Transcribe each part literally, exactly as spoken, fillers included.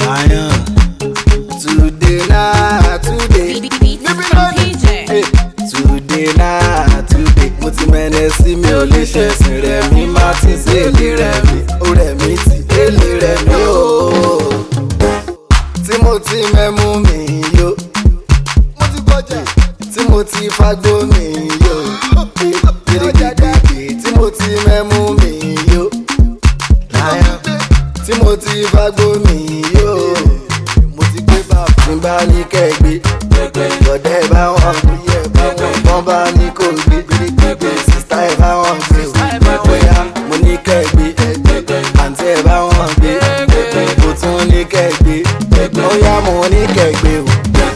Lion. Today na today. Hey, today na today. Mo ti mẹ́nẹ̀ sí mi ò lè ṣẹ̀sìn rẹ̀ mi má ti ṣe èlé rẹ̀ mi. Ó rẹ̀ mi ti èlé rẹ̀ mi o. Tí mo ti mẹ́mú mi yó. Mo ti gbọ́jà. Tí mo ti fagbó mi yó. Gidigidi tí mo ti mẹ́mú mi yó. Lion. Tí mo ti fagbó mi yó. Mo ti gbé bàbá. Tí n bá ní kẹ́gbé. Bọ̀dẹ́ bá wọn gbé. Wọ́n bá ní kò gbé. Sísá ẹ̀ bá wọn gbé. Bóyá mo ní kẹ́gbé. Àǹtí ẹ̀ bá wọn gbé. Mo tún ní kẹ́gbé. Bóyá mo ní kẹ́gbé o.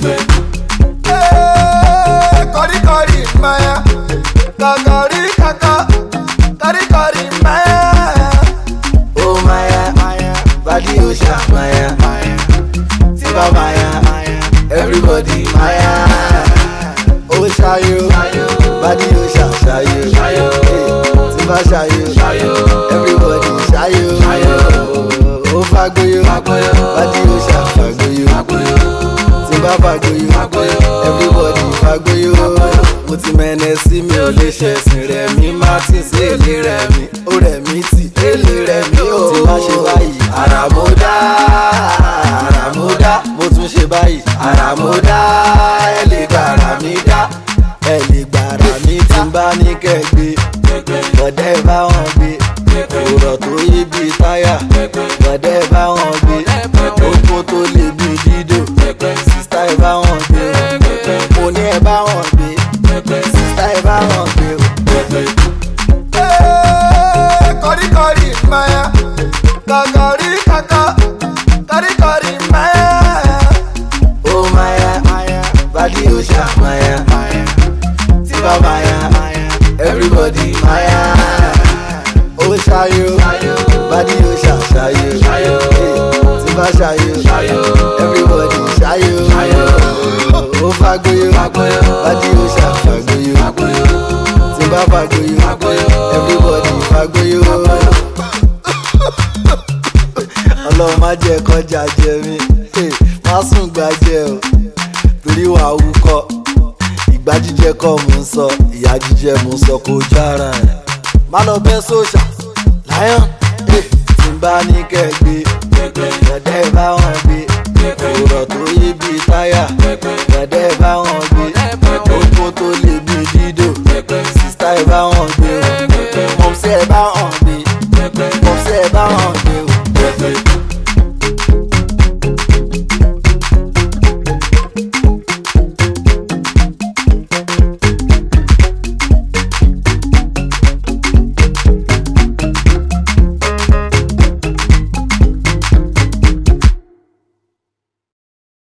Kọ́ríkọ́rí máyà. Kọ́kọ́rí kọ́kọ́. Kọ́ríkọ́rí máyà. Ó máyà. Bàdí ó ṣá máyà. Tí bá máyà. Everybody máyà. Ó ṣayó. Bàdí ó ṣá ṣayó. Tí bá ṣayó. Everybody ṣayó. Ó fagbóyó. Bàdí ó ṣá fagbóyó. Tí bá fagbóyó. Everybody fagbóyó. Mo ti mẹ́nẹ̀ sí mi ò lè ṣẹ̀sìn rẹ̀ mi má ti ṣe èlé rẹ̀ mi. Ó rẹ̀ mi ti èlé rẹ̀ mi o. Tí bá ṣe báyìí àrà mo dá. Àrà mo dá. Mo tún ṣe báyìí àrà mo dá. Ẹ lè gbàrà mi dá. Ẹ lè gbàrà mi tí n bá ní kẹ́gbé. Bọ̀dẹ́ bá wọn gbé. Òrọ̀ tó yí bí táyà. Bọ̀dẹ́ bá wọn gbé. Oko tó lè bí dídò. Sísá ẹ bá wọn gbé. Mo ní ẹ bá wọn gbé. Sísá ẹ bá wọn gbé. Kọ́ríkọ́rí máyà. Kọ́kọ́rí kọ́kọ́. Kọ́ríkọ́rí máyà. Ó máyà. Bàdí ó ṣá máyà. Tí bá máyà. Everybody máyà. Ó ṣayó. Bàdí ó ṣá ṣayó. Tí bá ṣayó. Everybody ṣayó. Ó fagbóyó. Bàdí ó ṣá fagbóyó. Tí bá fagbóyó. Everybody fagbóyó. Ọlọ́run má jẹ́ kọjá jẹ mí. Má sùn gbàjẹ́ o. Torí wà á wúkọ́. Ìgbà jíjẹ kọ́ mò ń sọ. Ìyà jíjẹ mò ń sọ kò jára rẹ̀. Má lọ bẹ́ sóṣà. Lion. Tí n bá ní kẹ́gbé.